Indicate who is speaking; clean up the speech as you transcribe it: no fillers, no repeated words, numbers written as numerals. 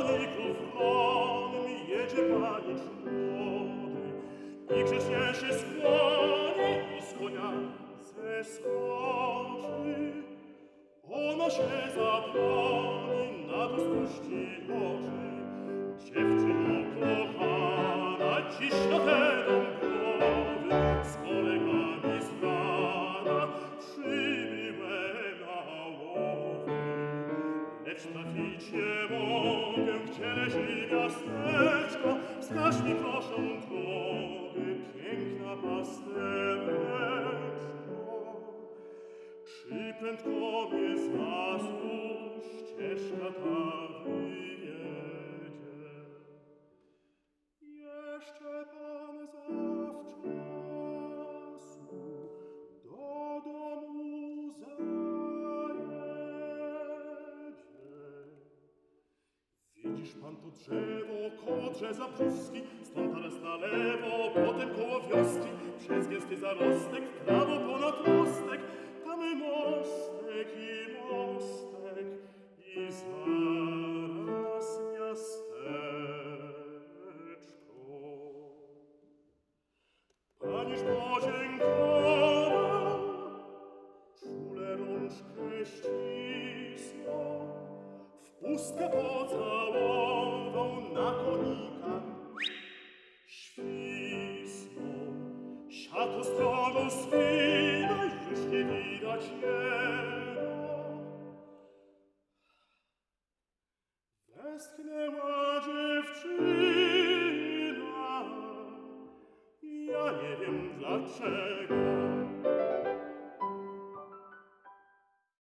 Speaker 1: koników wronnym jedzie panicz młody i grzecznie się skłoni i z konia zeskoczy. Ona się zabroni, na to spuści oczy. Dziewczyno kochana, dziś na te dąbrowy z kolegami z rana przybyłem na łowy. Lecz trafić nie mogę, gdzie leży miasteczko. Wskaż mi proszę drogę, piękna pastereczko. Czy prędko mnie zgasł, ścieżka ta wywiedzie? Jeszcze pan zawczasu do domu zajedzie. Widzisz pan to drzewo koło drzewa pruski, stąd teraz na lewo, potem koło wioski, przez gęsty zarostek, w prawo ponad mostek, tam mostek i zaraz miasteczko. Paniż podziękował, czule rączkę ścisnął, w pustkę pocałował, na konika świsnął, siatą stroną